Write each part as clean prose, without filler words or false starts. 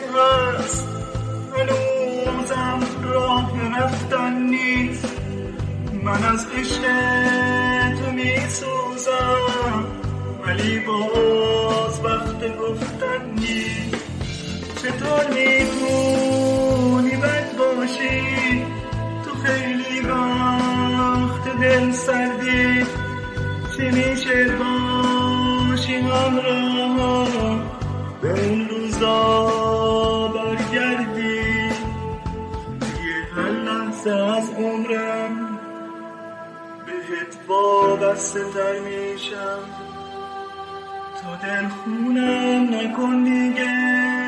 هست، هنوزم راه رفتن نیست. من از عشق تو می سوزم، ولی باز وقت گفتن نیست. چطور میتونی بد باشی؟ تو خیلی وقت دل سردی. چی میشه باشی همراه به اون روزا برگردی؟ یه هر لحظه از عمرم بهت وابسته تر میشم. تا دل خونم نکن دیگه،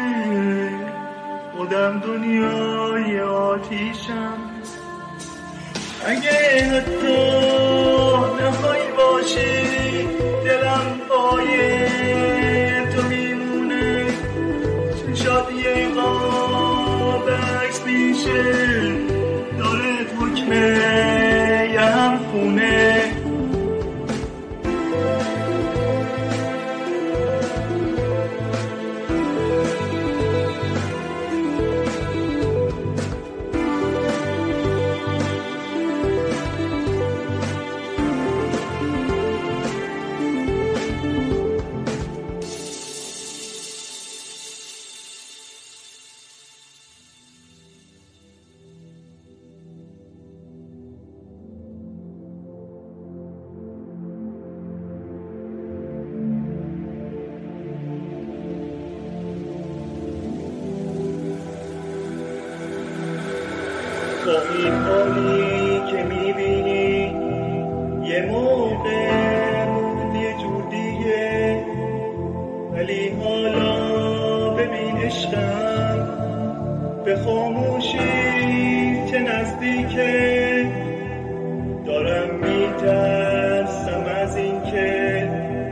خودم دنیای آتیشم. اگه حتی نخوای باشی، دلم پای تو میمونه. چشات یه قاب عکس میشه، داره حکمه یه هم خونه. با این حالی که میبینی یه موقع بود یه جور دیگه، ولی حالا ببین عشقم به خاموشی که نزدیکه. دارم میترسم از این که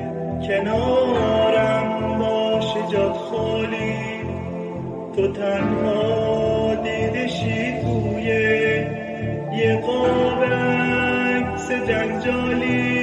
کنارم باشه جات خالی، تو تنها دیدشی توی یه قاب عکس جنجالی.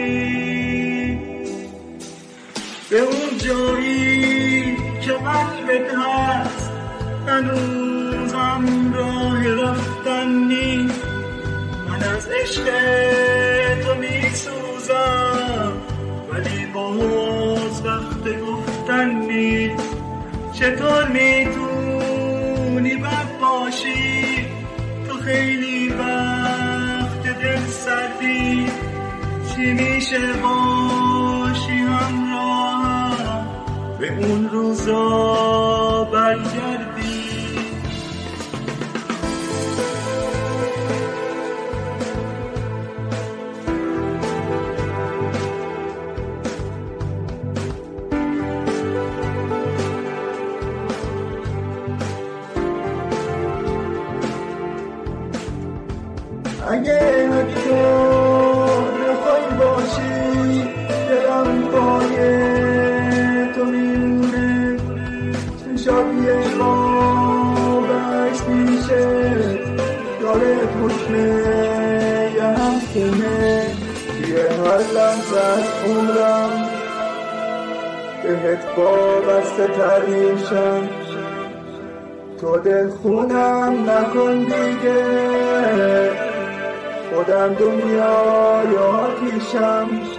به اون جایی که قلبت هست، هنوزم راه رفتن نیست. من از عشق تو می سوزم، ولی باز وقت گفتن نیست. چطور میتونی بد باشی؟ تو خیلی وقت دل سردی. چی میشه باشی همراه به اون روزا برگردی؟ اگه حتی نخوای باشی، دلم پای تو میمونه. چشات یه قاب عکس میشه، داره حکمه یه هم خونه. یه هر لحظه از عمرم بهت وابسته تر میشم. تو دل خونم نکن دیگه، خودم دنیای آتیشم.